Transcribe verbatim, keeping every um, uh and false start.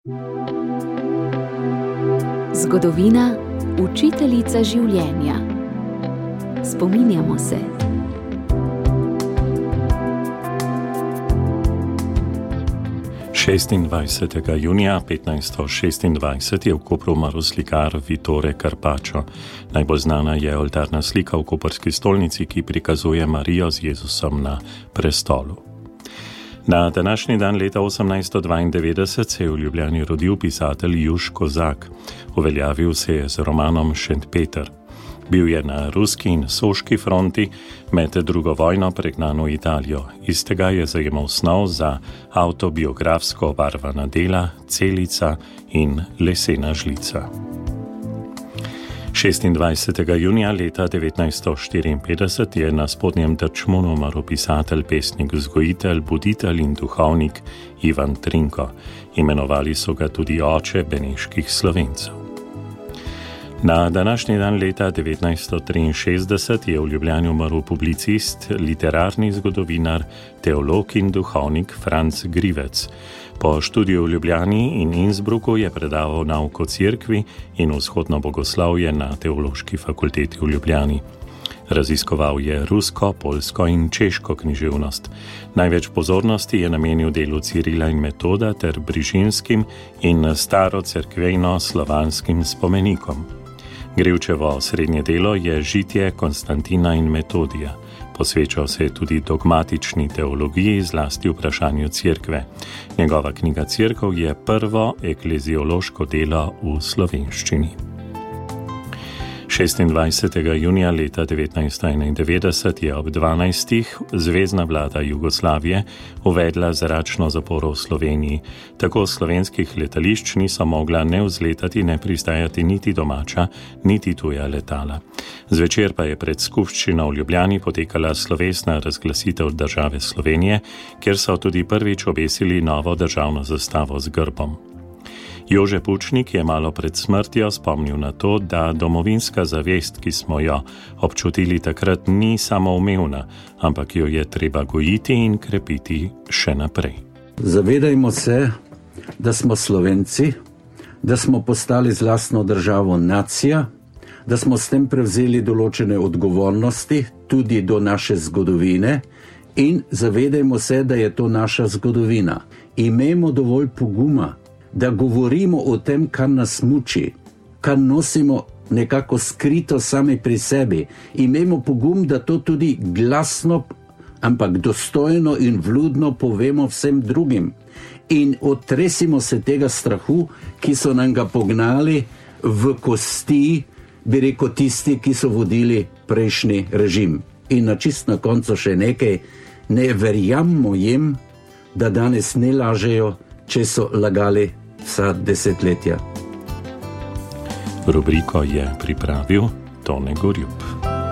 Zgodovina, učiteljica življenja. Spominjamo se. šestindvajsetega junija petnajststo šestindvajset je v Kopru umrl slikar Vittore Carpaccio. Najbolj znana je oltarna slika v koprski stolnici, ki prikazuje Marijo z Jezusom na prestolu. Na današnji dan leta osemnajststo dvaindevetdeset se je v Ljubljani rodil pisatelj Juš Kozak. Uveljavil se je z romanom Šentpeter. Bil je na ruski in soški fronti, med drugo vojno pregnan v Italijo. Iz tega je zajemal snov za avtobiografsko obarvana dela Celica in Lesena žlica. šestindvajsetega junija leta devetnajststo štiriinpetdeset je na Spodnjem Trčmonu umrl pisatelj, pesnik, vzgojitelj, buditelj in duhovnik Ivan Trinko. Imenovali so ga tudi oče beneških Slovencev. Na današnji dan leta devetnajststo triinšestdeset je v Ljubljani umrl publicist, literarni zgodovinar, teolog in duhovnik Franc Grivec. Po študiju v Ljubljani in Innsbrucku je predaval nauk o cerkvi in vzhodno bogoslovje na Teološki fakulteti v Ljubljani. Raziskoval je rusko, poljsko in češko književnost. Največ pozornosti je namenil delu Cirila in Metoda ter brižinskim in starocerkvejno-slovanskim spomenikom. Grevčevo srednje delo je Žitje Konstantina in Metodija. Posvečal se je tudi dogmatični teologiji, zlasti vprašanju cerkve. Njegova knjiga Cerkev je prvo ekleziološko delo v slovenščini. šestindvajsetega junija leta devetnajststo enaindevetdeset je ob dvanajstih zvezna vlada Jugoslavije uvedla zračno zaporo v Sloveniji. Tako slovenskih letališč niso mogla ne vzletati, ne pristajati niti domača, niti tuja letala. Zvečer pa je pred skupščino v Ljubljani potekala slovesna razglasitev države Slovenije, kjer so tudi prvič obesili novo državno zastavo z grbom. Jože Pučnik je malo pred smrtjo spomnil na to, da domovinska zavest, ki smo jo občutili takrat, ni samoumevna, ampak jo je treba gojiti in krepiti še naprej. Zavedajmo se, da smo Slovenci, da smo postali z lastno državo nacija, da smo s tem prevzeli določene odgovornosti tudi do naše zgodovine in zavedajmo se, da je to naša zgodovina. Imejmo dovolj poguma, da govorimo o tem, kar nas muči, kar nosimo nekako skrito sami pri sebi. Imejmo pogum, da to tudi glasno, ampak dostojno in vljudno povemo vsem drugim. In otresimo se tega strahu, ki so nam ga pognali v kosti, bi rekel tisti, ki so vodili prejšnji režim. In na čist na koncu še nekaj, ne verjammo jim, da danes ne lažejo, če so lagali vsa desetletja. Rubriko je pripravil Tone Gorjup.